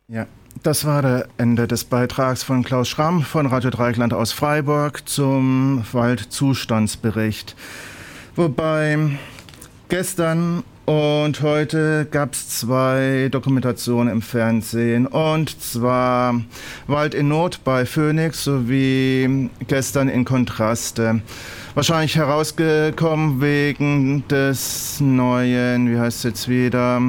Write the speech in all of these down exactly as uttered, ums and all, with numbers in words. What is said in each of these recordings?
Ja, das war das Ende des Beitrags von Klaus Schramm von Radio Dreieckland aus Freiburg zum Waldzustandsbericht. Wobei gestern und heute gab es zwei Dokumentationen im Fernsehen, und zwar Wald in Not bei Phoenix sowie gestern in Kontraste. Wahrscheinlich herausgekommen wegen des neuen, wie heißt es jetzt wieder,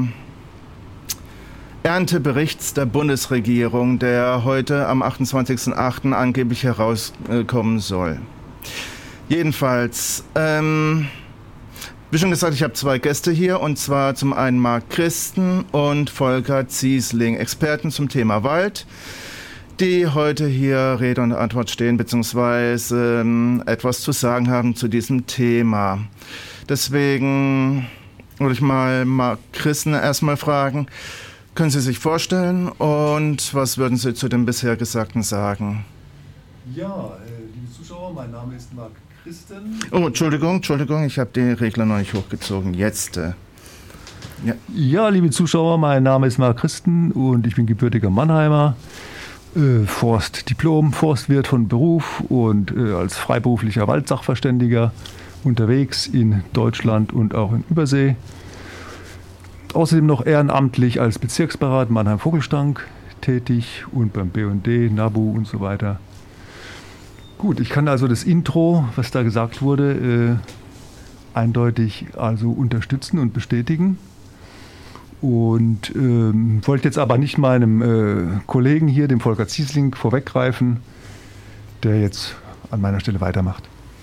Ernteberichts der Bundesregierung, der heute am achtundzwanzigsten achten angeblich herauskommen soll. Jedenfalls, ähm, wie schon gesagt, ich habe zwei Gäste hier, und zwar zum einen Marc Christen und Volker Ziesling, Experten zum Thema Wald, die heute hier Rede und Antwort stehen, beziehungsweise ähm, etwas zu sagen haben zu diesem Thema. Deswegen würde ich mal Marc Christen erstmal fragen, können Sie sich vorstellen und was würden Sie zu dem bisher Gesagten sagen? Ja, äh, liebe Zuschauer, mein Name ist Marc Christen. Oh, Entschuldigung, Entschuldigung, ich habe den Regler noch nicht hochgezogen. Jetzt. Äh, ja. ja, liebe Zuschauer, mein Name ist Marc Christen und ich bin gebürtiger Mannheimer, äh, Forstdiplom, Forstwirt von Beruf und äh, als freiberuflicher Waldsachverständiger unterwegs in Deutschland und auch in Übersee. Außerdem noch ehrenamtlich als Bezirksbeirat Mannheim-Vogelstank tätig und beim B und D, NABU und so weiter. Gut, ich kann also das Intro, was da gesagt wurde, äh, eindeutig also unterstützen und bestätigen. Und ähm, wollte jetzt aber nicht meinem äh, Kollegen hier, dem Volker Ziesling, vorweggreifen, der jetzt an meiner Stelle weitermacht.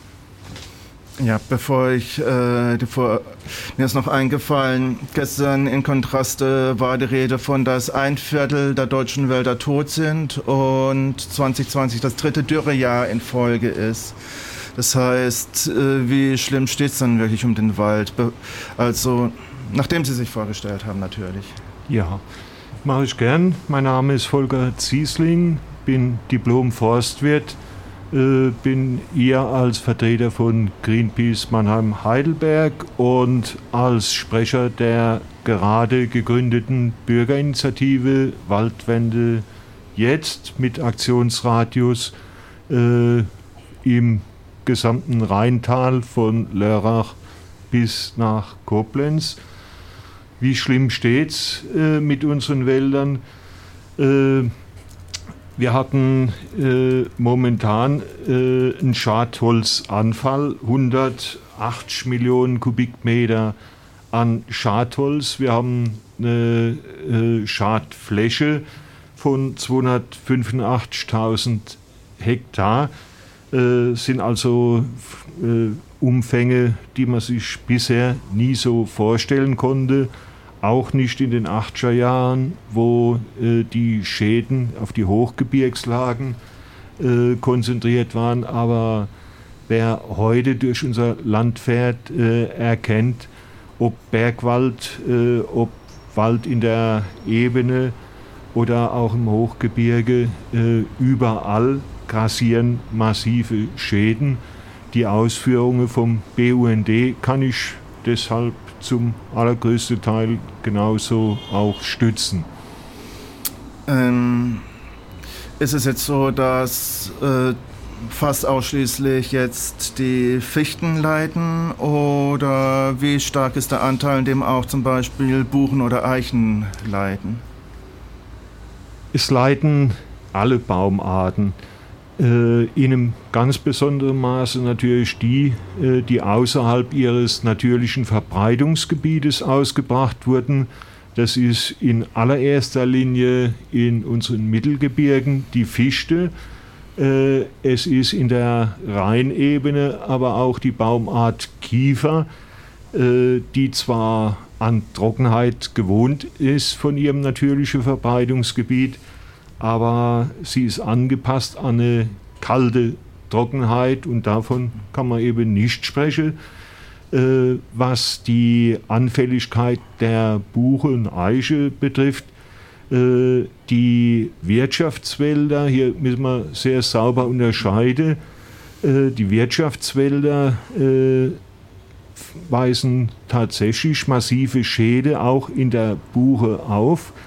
Ja, bevor ich, äh, bevor, mir ist noch eingefallen, gestern in Kontraste war die Rede von, dass ein Viertel der deutschen Wälder tot sind und zwanzig zwanzig das dritte Dürrejahr in Folge ist. Das heißt, äh, wie schlimm steht es dann wirklich um den Wald? Also, nachdem Sie sich vorgestellt haben, natürlich. Ja, mache ich gern. Mein Name ist Volker Ziesling, bin Diplom-Forstwirt. Bin hier als Vertreter von Greenpeace Mannheim-Heidelberg und als Sprecher der gerade gegründeten Bürgerinitiative Waldwende jetzt mit Aktionsradius äh, im gesamten Rheintal von Lörrach bis nach Koblenz. Wie schlimm steht's äh, mit unseren Wäldern? Äh, Wir hatten äh, momentan äh, einen Schadholzanfall, hundertachtzig Millionen Kubikmeter an Schadholz. Wir haben eine äh, Schadfläche von zweihundertfünfundachtzigtausend Hektar. Äh, sind also äh, Umfänge, die man sich bisher nie so vorstellen konnte. Auch nicht in den achtziger Jahren, wo äh, die Schäden auf die Hochgebirgslagen äh, konzentriert waren. Aber wer heute durch unser Land fährt, äh, erkennt, ob Bergwald, äh, ob Wald in der Ebene oder auch im Hochgebirge, äh, überall grassieren massive Schäden. Die Ausführungen vom B U N D kann ich deshalb zum allergrößten Teil genauso auch stützen. Ähm, ist es jetzt so, dass äh, fast ausschließlich jetzt die Fichten leiden, oder wie stark ist der Anteil, in dem auch zum Beispiel Buchen oder Eichen leiden? Es leiden alle Baumarten. Äh, in einem ganz besonderen Maße natürlich die, äh, die außerhalb ihres natürlichen Verbreitungsgebietes ausgebracht wurden. Das ist in allererster Linie in unseren Mittelgebirgen die Fichte. Äh, es ist in der Rheinebene aber auch die Baumart Kiefer, äh, die zwar an Trockenheit gewohnt ist von ihrem natürlichen Verbreitungsgebiet, aber sie ist angepasst an eine kalte Trockenheit und davon kann man eben nicht sprechen. Äh, was die Anfälligkeit der Buche und Eiche betrifft, äh, die Wirtschaftswälder, hier müssen wir sehr sauber unterscheiden, äh, die Wirtschaftswälder äh, weisen tatsächlich massive Schäden auch in der Buche auf.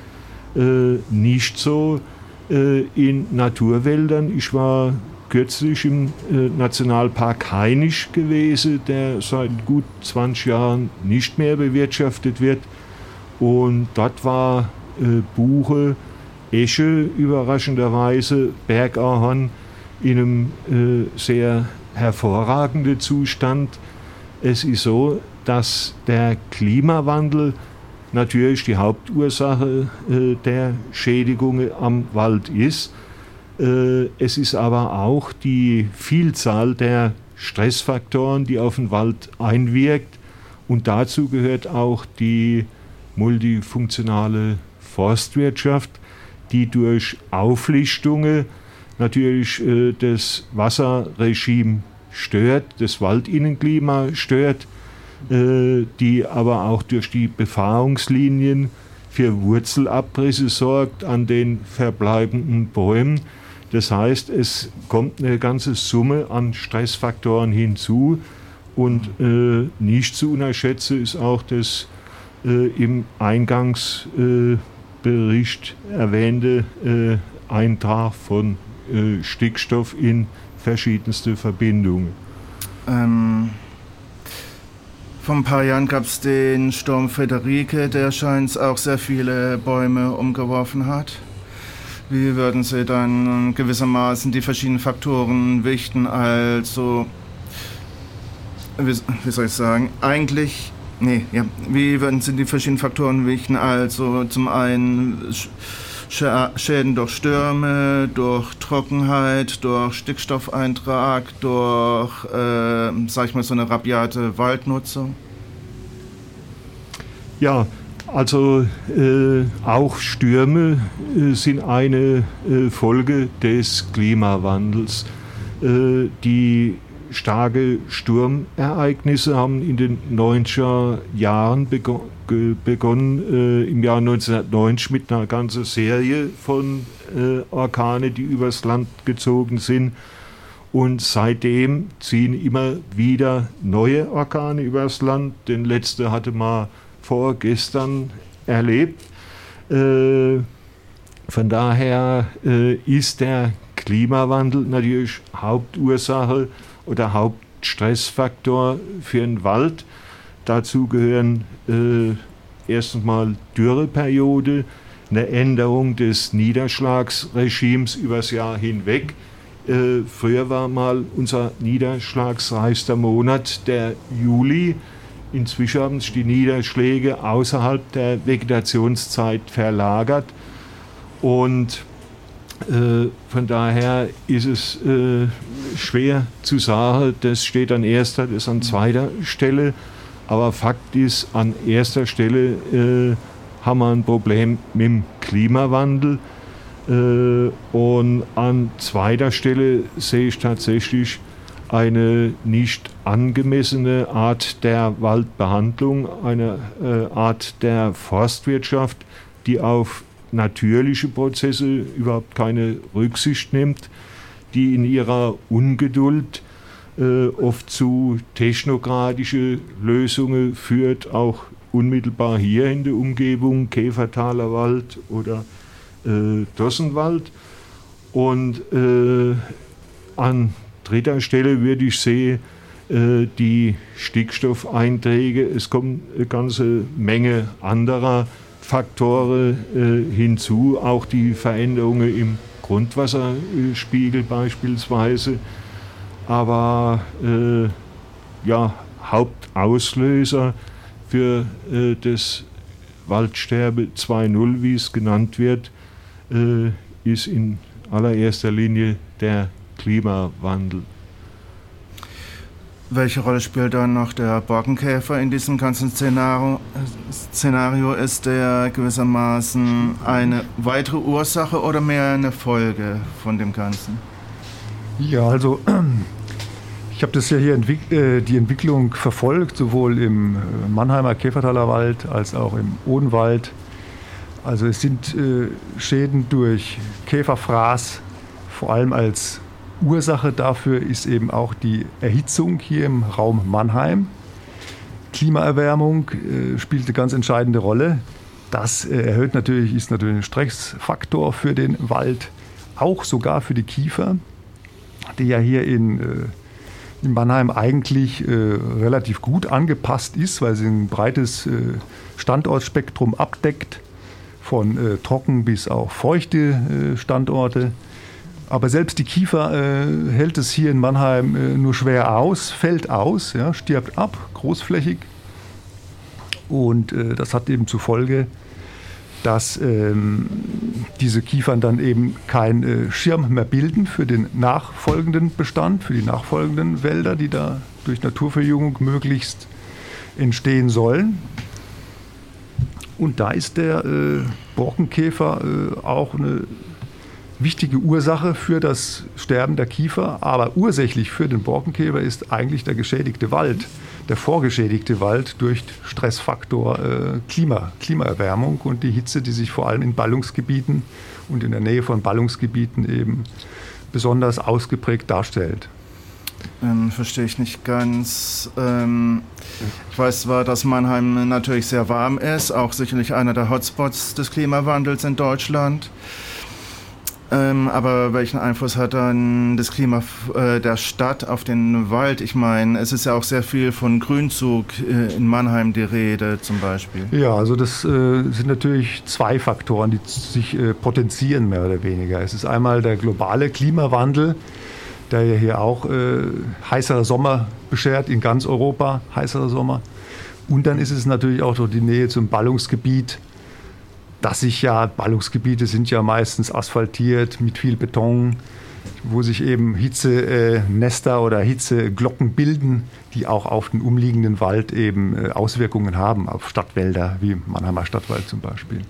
äh, nicht so äh, in Naturwäldern. Ich war kürzlich im äh, Nationalpark Hainisch gewesen, der seit gut zwanzig Jahren nicht mehr bewirtschaftet wird. Und dort war äh, Buche, Esche, überraschenderweise, Bergahorn in einem äh, sehr hervorragenden Zustand. Es ist so, dass der Klimawandel natürlich die Hauptursache äh, der Schädigungen am Wald ist. Äh, es ist aber auch die Vielzahl der Stressfaktoren, die auf den Wald einwirkt. Und dazu gehört auch die multifunktionale Forstwirtschaft, die durch Auflichtungen natürlich äh, das Wasserregime stört, das Waldinnenklima stört, äh, die aber auch durch die Befahrungslinien für Wurzelabrisse sorgt an den verbleibenden Bäumen. Das heißt, es kommt eine ganze Summe an Stressfaktoren hinzu und äh, nicht zu unterschätzen ist auch das äh, im Eingangsbericht äh, erwähnte äh, Eintrag von äh, Stickstoff in verschiedenste Verbindungen. Ähm, vor ein paar Jahren gab es den Sturm Friederike, der scheint auch sehr viele Bäume umgeworfen hat. Wie würden Sie dann gewissermaßen die verschiedenen Faktoren wichten? Also, wie, wie soll ich sagen, eigentlich, nee, ja, wie würden Sie die verschiedenen Faktoren wichten? Also zum einen Schäden durch Stürme, durch Trockenheit, durch Stickstoffeintrag, durch, äh, sag ich mal, so eine rabiate Waldnutzung? Ja, also äh, auch Stürme äh, sind eine äh, Folge des Klimawandels. Äh, die starke Sturmereignisse haben in den neunziger Jahren bego- ge- begonnen, äh, im Jahr neunzehnhundertneunzig mit einer ganzen Serie von äh, Orkanen, die übers Land gezogen sind. Und seitdem ziehen immer wieder neue Orkane übers Land. Den letzten hatte man vorgestern erlebt. Äh, von daher äh, ist der Klimawandel natürlich Hauptursache oder Hauptstressfaktor für den Wald. Dazu gehören äh, erstens mal Dürreperiode, eine Änderung des Niederschlagsregimes übers Jahr hinweg. Äh, früher war mal unser niederschlagsreichster Monat der Juli. Inzwischen haben sich die Niederschläge außerhalb der Vegetationszeit verlagert und äh, von daher ist es äh, schwer zu sagen, das steht an erster, das an zweiter Stelle, aber Fakt ist, an erster Stelle äh, haben wir ein Problem mit dem Klimawandel äh, und an zweiter Stelle sehe ich tatsächlich eine nicht angemessene Art der Waldbehandlung, eine äh, Art der Forstwirtschaft, die auf natürliche Prozesse überhaupt keine Rücksicht nimmt, die in ihrer Ungeduld äh, oft zu technokratischen Lösungen führt, auch unmittelbar hier in der Umgebung, Käfertaler Wald oder äh, Dossenwald. Und äh, an dritter Stelle würde ich sehen, äh, die Stickstoffeinträge. Es kommt eine ganze Menge anderer Faktoren äh, hinzu, auch die Veränderungen im Grundwasserspiegel beispielsweise. Aber äh, ja, Hauptauslöser für äh, das Waldsterbe zwei Punkt null, wie es genannt wird, äh, ist in allererster Linie der Klimawandel. Welche Rolle spielt dann noch der Borkenkäfer in diesem ganzen Szenario? Szenario ist der gewissermaßen eine weitere Ursache oder mehr eine Folge von dem Ganzen? Ja, also ich habe das ja hier entwick- äh, die Entwicklung verfolgt, sowohl im Mannheimer Käfertaler Wald als auch im Odenwald. Also es sind äh, Schäden durch Käferfraß, vor allem als Ursache dafür ist eben auch die Erhitzung hier im Raum Mannheim. Klimaerwärmung äh, spielt eine ganz entscheidende Rolle. Das äh, erhöht natürlich, ist natürlich ein Stressfaktor für den Wald, auch sogar für die Kiefer, die ja hier in, äh, in Mannheim eigentlich äh, relativ gut angepasst ist, weil sie ein breites äh, Standortspektrum abdeckt, von äh, trocken bis auch feuchte äh, Standorte. Aber selbst die Kiefer äh, hält es hier in Mannheim äh, nur schwer aus, fällt aus, ja, stirbt ab, großflächig. Und äh, das hat eben zur Folge, dass ähm, diese Kiefern dann eben keinen äh, Schirm mehr bilden für den nachfolgenden Bestand, für die nachfolgenden Wälder, die da durch Naturverjüngung möglichst entstehen sollen. Und da ist der äh, Borkenkäfer äh, auch eine wichtige Ursache für das Sterben der Kiefer. Aber ursächlich für den Borkenkäfer ist eigentlich der geschädigte Wald, der vorgeschädigte Wald durch Stressfaktor äh, Klima, Klimaerwärmung und die Hitze, die sich vor allem in Ballungsgebieten und in der Nähe von Ballungsgebieten eben besonders ausgeprägt darstellt. Ähm, verstehe ich nicht ganz. Ähm, ich weiß zwar, dass Mannheim natürlich sehr warm ist, auch sicherlich einer der Hotspots des Klimawandels in Deutschland. Ähm, aber welchen Einfluss hat dann das Klima äh, der Stadt auf den Wald? Ich meine, es ist ja auch sehr viel von Grünzug äh, in Mannheim die Rede zum Beispiel. Ja, also das äh, sind natürlich zwei Faktoren, die sich äh, potenzieren, mehr oder weniger. Es ist einmal der globale Klimawandel, der ja hier auch äh, heißerer Sommer beschert, in ganz Europa heißerer Sommer. Und dann ist es natürlich auch durch die Nähe zum Ballungsgebiet, dass sich ja, Ballungsgebiete sind ja meistens asphaltiert mit viel Beton, wo sich eben Hitzenester äh, oder Hitzeglocken bilden, die auch auf den umliegenden Wald eben äh, Auswirkungen haben, auf Stadtwälder, wie Mannheimer Stadtwald zum Beispiel.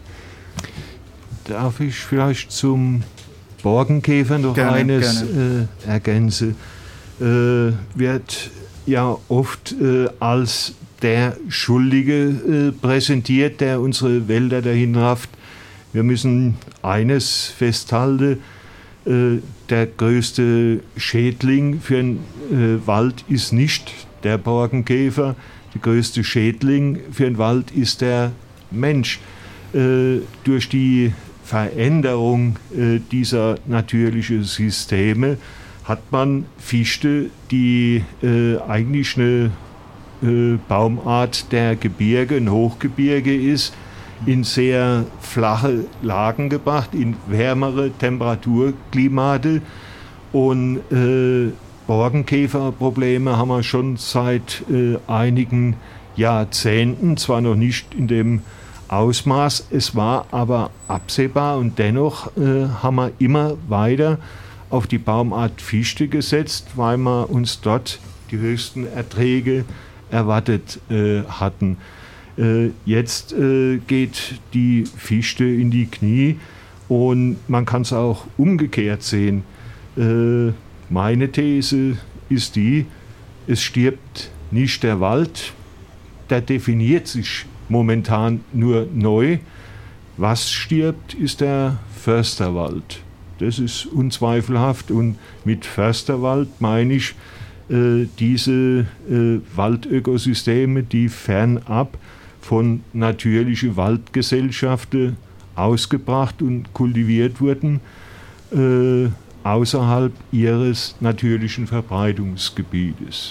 Darf ich vielleicht zum Borkenkäfer noch gerne, eines gerne. Äh, ergänzen? Äh, wird ja oft äh, als der Schuldige äh, präsentiert, der unsere Wälder dahin rafft. Wir müssen eines festhalten, äh, der größte Schädling für einen äh, Wald ist nicht der Borkenkäfer, der größte Schädling für einen Wald ist der Mensch. Äh, durch die Veränderung äh, dieser natürlichen Systeme hat man Fichte, die äh, eigentlich eine äh, Baumart der Gebirge, ein Hochgebirge ist, in sehr flache Lagen gebracht, in wärmere Temperaturklimate. Und äh, Borkenkäferprobleme haben wir schon seit äh, einigen Jahrzehnten, zwar noch nicht in dem Ausmaß, es war aber absehbar und dennoch äh, haben wir immer weiter auf die Baumart Fichte gesetzt, weil wir uns dort die höchsten Erträge erwartet äh, hatten. Äh, jetzt äh, geht die Fichte in die Knie und man kann es auch umgekehrt sehen. Äh, meine These ist die, es stirbt nicht der Wald, der definiert sich momentan nur neu. Was stirbt, ist der Försterwald. Das ist unzweifelhaft und mit Försterwald meine ich äh, diese äh, Waldökosysteme, die fernab von natürlichen Waldgesellschaften ausgebracht und kultiviert wurden, äh, außerhalb ihres natürlichen Verbreitungsgebietes.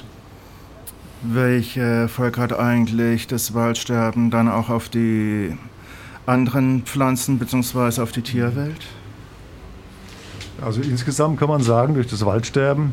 Welche Folge hat eigentlich das Waldsterben dann auch auf die anderen Pflanzen bzw. auf die Tierwelt? Also insgesamt kann man sagen, durch das Waldsterben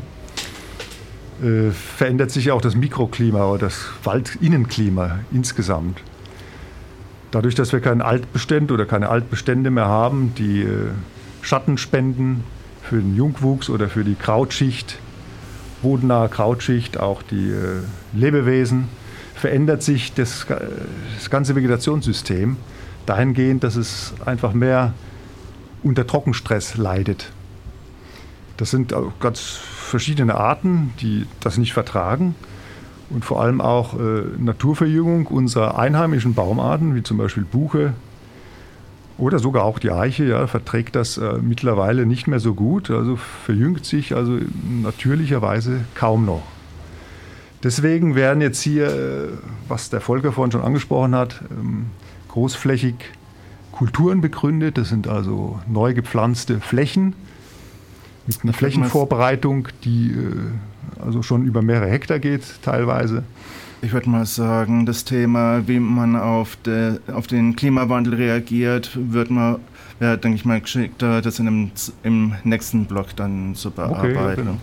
äh, verändert sich auch das Mikroklima oder das Waldinnenklima insgesamt. Dadurch, dass wir keinen Altbestand oder keine Altbestände mehr haben, die äh, Schatten spenden für den Jungwuchs oder für die Krautschicht, bodennahe Krautschicht, auch die äh, Lebewesen, verändert sich das, das ganze Vegetationssystem dahingehend, dass es einfach mehr unter Trockenstress leidet. Das sind auch ganz verschiedene Arten, die das nicht vertragen und vor allem auch äh, Naturverjüngung unserer einheimischen Baumarten, wie zum Beispiel Buche oder sogar auch die Eiche, ja, verträgt das äh, mittlerweile nicht mehr so gut, also verjüngt sich also natürlicherweise kaum noch. Deswegen werden jetzt hier, äh, was der Volker vorhin schon angesprochen hat, ähm, großflächig Kulturen begründet. Das sind also neu gepflanzte Flächen mit einer Flächenvorbereitung, die äh, also schon über mehrere Hektar geht teilweise. Ich würde mal sagen, das Thema, wie man auf, de, auf den Klimawandel reagiert, wird man, wäre, denke ich mal, geschickter, das in dem, im nächsten Block dann zu bearbeiten. Okay, genau.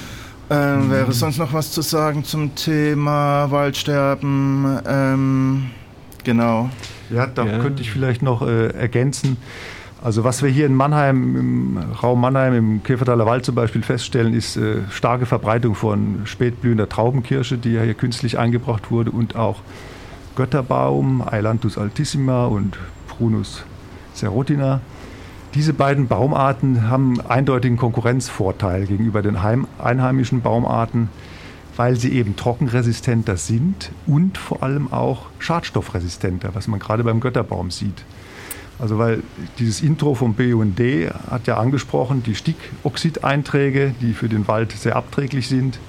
Ähm, wäre sonst noch was zu sagen zum Thema Waldsterben? Ähm, genau. Ja, da ja. könnte ich vielleicht noch äh, ergänzen. Also was wir hier in Mannheim, im Raum Mannheim, im Käfertaler Wald zum Beispiel feststellen, ist äh, starke Verbreitung von spätblühender Traubenkirsche, die ja hier künstlich eingebracht wurde, und auch Götterbaum, Ailanthus altissima und Prunus serotina. Diese beiden Baumarten haben einen eindeutigen Konkurrenzvorteil gegenüber den heim- einheimischen Baumarten, weil sie eben trockenresistenter sind und vor allem auch schadstoffresistenter, was man gerade beim Götterbaum sieht. Also weil dieses Intro vom B U N D hat ja angesprochen, die Stickoxideinträge, die für den Wald sehr abträglich sind.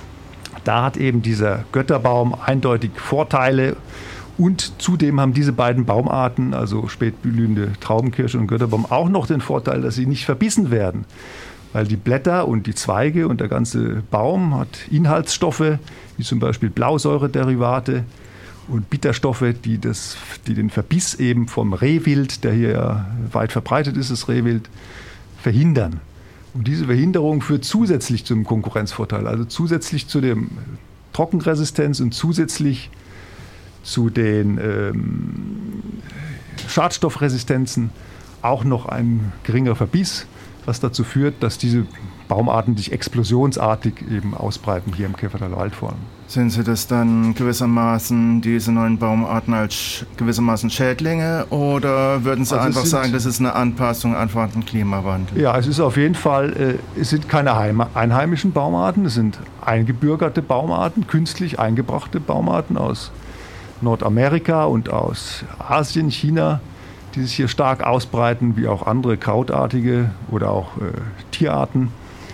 Da hat eben dieser Götterbaum eindeutig Vorteile. Und zudem haben diese beiden Baumarten, also spätblühende Traubenkirsche und Götterbaum, auch noch den Vorteil, dass sie nicht verbissen werden. Weil die Blätter und die Zweige und der ganze Baum hat Inhaltsstoffe, wie zum Beispiel Blausäurederivate und Bitterstoffe, die, das, die den Verbiss eben vom Rehwild, der hier ja weit verbreitet ist, das Rehwild, verhindern. Und diese Verhinderung führt zusätzlich zum Konkurrenzvorteil, also zusätzlich zu der Trockenresistenz und zusätzlich zu den ähm, Schadstoffresistenzen auch noch ein geringer Verbiss, was dazu führt, dass diese Baumarten sich explosionsartig eben ausbreiten hier im Käfertaler Wald vor allem. Sehen Sie das dann gewissermaßen, diese neuen Baumarten, als gewissermaßen Schädlinge, oder würden Sie also einfach sagen, das ist eine Anpassung einfach an den Klimawandel? Ja, es ist auf jeden Fall, äh, es sind keine Heim- einheimischen Baumarten, es sind eingebürgerte Baumarten, künstlich eingebrachte Baumarten aus Nordamerika und aus Asien, China, die sich hier stark ausbreiten, wie auch andere krautartige oder auch äh, Tierarten.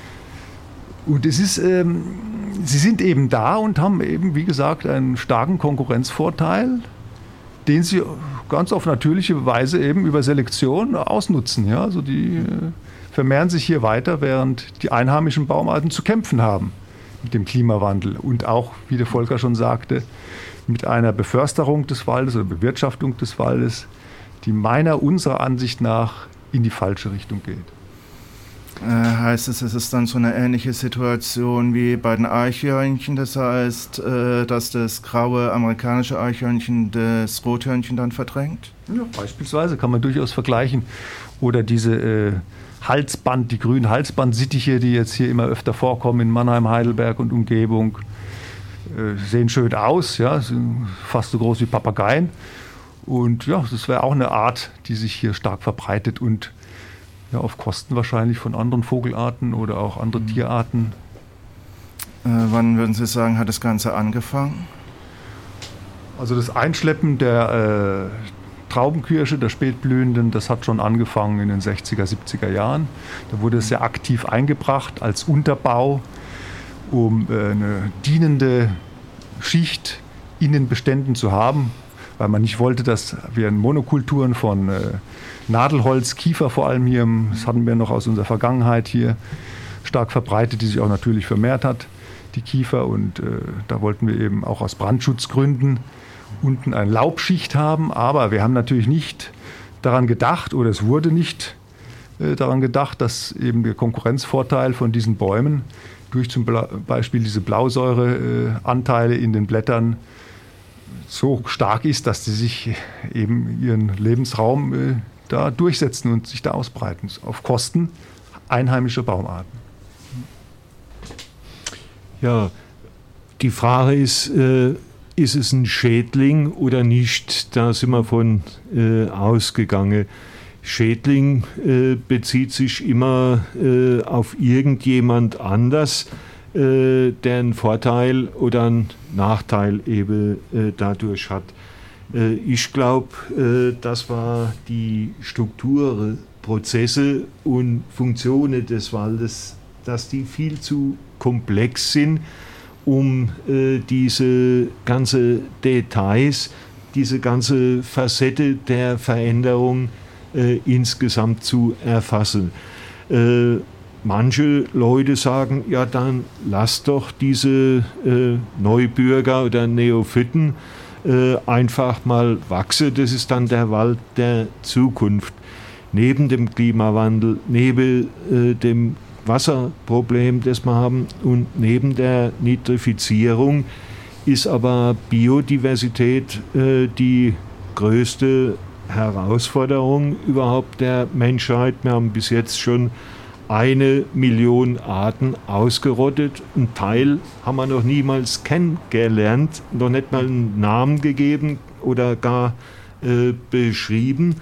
Und es ist, ähm, sie sind eben da und haben eben, wie gesagt, einen starken Konkurrenzvorteil, den sie ganz auf natürliche Weise eben über Selektion ausnutzen. Ja? Also die äh, vermehren sich hier weiter, während die einheimischen Baumarten zu kämpfen haben mit dem Klimawandel. Und auch, wie der Volker schon sagte, mit einer Beförsterung des Waldes oder Bewirtschaftung des Waldes, die meiner, unserer Ansicht nach in die falsche Richtung geht. Äh, heißt es, es ist dann so eine ähnliche Situation wie bei den Eichhörnchen, das heißt, äh, dass das graue amerikanische Eichhörnchen das Rothörnchen dann verdrängt? Ja, beispielsweise kann man durchaus vergleichen. Oder diese äh, Halsband, die grünen Halsbandsittiche, die jetzt hier immer öfter vorkommen in Mannheim, Heidelberg und Umgebung, äh, sehen schön aus, ja, sind fast so groß wie Papageien. Und ja, das wäre auch eine Art, die sich hier stark verbreitet und ja, auf Kosten wahrscheinlich von anderen Vogelarten oder auch anderen mhm. Tierarten. Äh, wann würden Sie sagen, hat das Ganze angefangen? Also das Einschleppen der äh, Traubenkirsche, der spätblühenden, das hat schon angefangen in den sechziger, siebziger Jahren. Da wurde es sehr aktiv eingebracht als Unterbau, um äh, eine dienende Schicht in den Beständen zu haben, weil man nicht wollte, dass wir in Monokulturen von äh, Nadelholz, Kiefer vor allem hier, das hatten wir noch aus unserer Vergangenheit hier, stark verbreitet, die sich auch natürlich vermehrt hat, die Kiefer. Und äh, da wollten wir eben auch aus Brandschutzgründen unten eine Laubschicht haben. Aber wir haben natürlich nicht daran gedacht, oder es wurde nicht äh, daran gedacht, dass eben der Konkurrenzvorteil von diesen Bäumen durch zum Beispiel diese Blausäureanteile in den Blättern so stark ist, dass sie sich eben ihren Lebensraum äh, da durchsetzen und sich da ausbreiten, auf Kosten einheimischer Baumarten. Ja, die Frage ist, äh, ist es ein Schädling oder nicht? Da sind wir von äh, ausgegangen. Schädling äh, bezieht sich immer äh, auf irgendjemand anders, äh, der einen Vorteil oder einen Nachteil eben äh, dadurch hat. Äh, ich glaube, äh, das war die Strukturen, Prozesse und Funktionen des Waldes, dass die viel zu komplex sind, um äh, diese ganze Details, diese ganze Facette der Veränderung äh, insgesamt zu erfassen. Äh, manche Leute sagen, ja dann lass doch diese äh, Neubürger oder Neophyten äh, einfach mal wachsen, das ist dann der Wald der Zukunft. Neben dem Klimawandel, neben äh, dem Wasserproblem, das wir haben, und neben der Nitrifizierung ist aber Biodiversität äh, die größte Herausforderung überhaupt der Menschheit. Wir haben bis jetzt schon eine Million Arten ausgerottet. Ein Teil haben wir noch niemals kennengelernt, noch nicht mal einen Namen gegeben oder gar äh, beschrieben.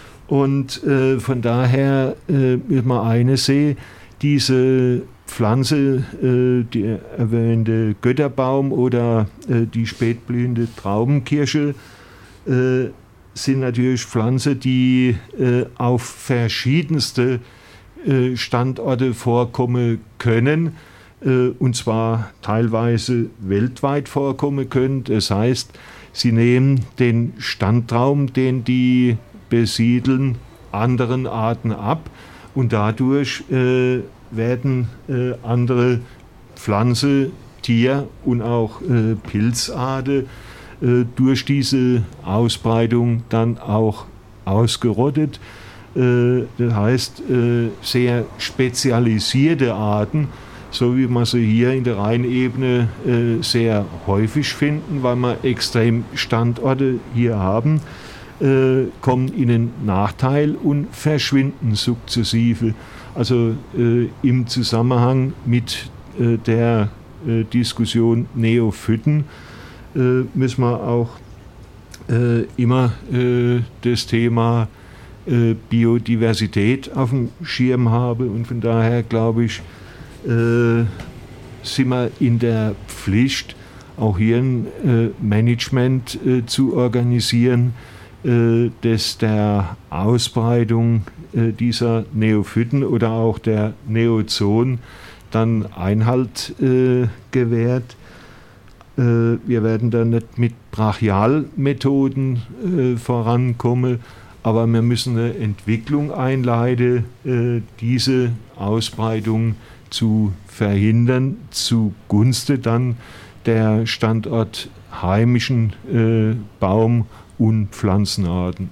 Und äh, von daher äh, muss man eines sehen, diese Pflanze, äh, die erwähnte Götterbaum oder äh, die spätblühende Traubenkirsche, äh, sind natürlich Pflanzen, die äh, auf verschiedenste äh, Standorte vorkommen können, äh, und zwar teilweise weltweit vorkommen können. Das heißt, sie nehmen den Standraum, den die besiedeln, anderen Arten ab, und dadurch äh, werden äh, andere Pflanze, Tier und auch äh, Pilzarten äh, durch diese Ausbreitung dann auch ausgerottet. Äh, das heißt, äh, sehr spezialisierte Arten, so wie man sie hier in der Rheinebene äh, sehr häufig finden, weil wir extrem Standorte hier haben, Äh, kommen in den Nachteil und verschwinden sukzessive. Also äh, im Zusammenhang mit äh, der äh, Diskussion Neophyten äh, müssen wir auch äh, immer äh, das Thema äh, Biodiversität auf dem Schirm haben, und von daher glaube ich, äh, sind wir in der Pflicht, auch hier ein äh, Management äh, zu organisieren, das der Ausbreitung dieser Neophyten oder auch der Neozoen dann Einhalt äh, gewährt. Äh, wir werden da nicht mit Brachialmethoden äh, vorankommen, aber wir müssen eine Entwicklung einleiten, äh, diese Ausbreitung zu verhindern, zugunsten dann der Standort heimischen äh, Baum- und Pflanzenarten.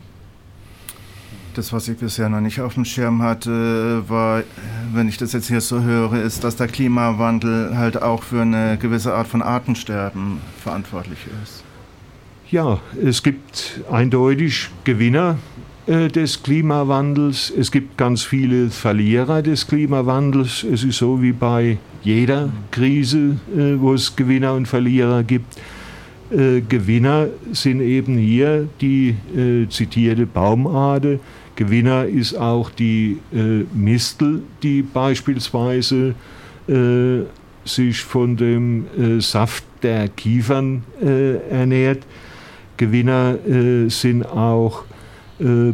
Das, was ich bisher noch nicht auf dem Schirm hatte, war, wenn ich das jetzt hier so höre, ist, dass der Klimawandel halt auch für eine gewisse Art von Artensterben verantwortlich ist. Ja, es gibt eindeutig Gewinner äh, des Klimawandels. Es gibt ganz viele Verlierer des Klimawandels. Es ist so wie bei jeder Krise, äh, wo es Gewinner und Verlierer gibt. Äh, Gewinner sind eben hier die äh, zitierte Baumarten. Gewinner ist auch die äh, Mistel, die beispielsweise äh, sich von dem äh, Saft der Kiefern äh, ernährt. Gewinner äh, sind auch äh,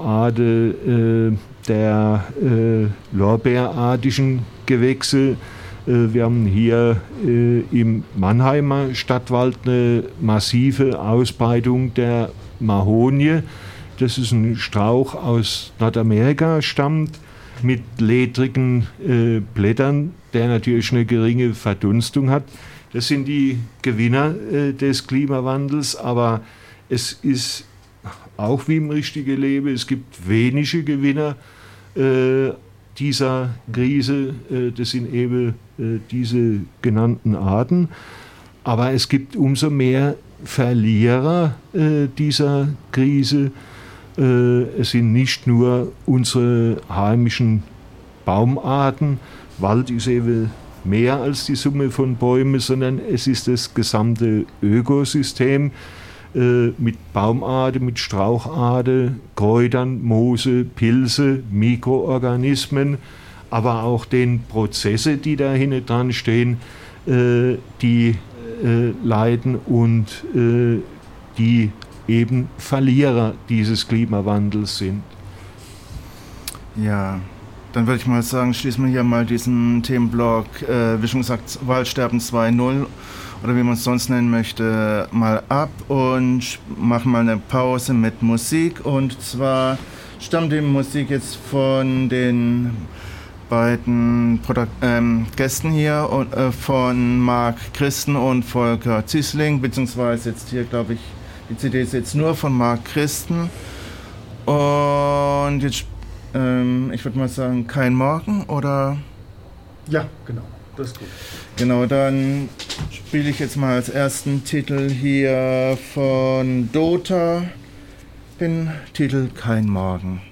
Baumarten äh, der äh, lorbeerartigen Gewächse. Wir haben hier äh, im Mannheimer Stadtwald eine massive Ausbreitung der Mahonie. Das ist ein Strauch aus Nordamerika, stammt mit ledrigen äh, Blättern, der natürlich eine geringe Verdunstung hat. Das sind die Gewinner äh, des Klimawandels, aber es ist auch wie im richtigen Leben, es gibt wenige Gewinner äh, dieser Krise, äh, das sind eben äh, diese genannten Arten, aber es gibt umso mehr Verlierer äh, dieser Krise. Äh, es sind nicht nur unsere heimischen Baumarten, Wald ist eben mehr als die Summe von Bäumen, sondern es ist das gesamte Ökosystem äh, mit Baumarten, mit Straucharten, Kräutern, Moose, Pilze, Mikroorganismen, aber auch den Prozesse, die da hinten dran stehen, äh, die äh, leiden und äh, die eben Verlierer dieses Klimawandels sind. Ja, dann würde ich mal sagen, schließen wir hier mal diesen Themenblock, äh, wie schon gesagt, Waldsterben zwei Punkt null oder wie man es sonst nennen möchte, mal ab und machen mal eine Pause mit Musik. Und zwar stammt die Musik jetzt von den beiden Produ- ähm, Gästen hier, und, äh, von Marc Christen und Volker Zisling, beziehungsweise jetzt hier, glaube ich, die C D ist jetzt nur von Marc Christen. Und jetzt, ähm, ich würde mal sagen, Kein Morgen, oder? Ja, genau, das ist gut. Genau, dann spiele ich jetzt mal als ersten Titel hier von Dota den Titel Kein Morgen.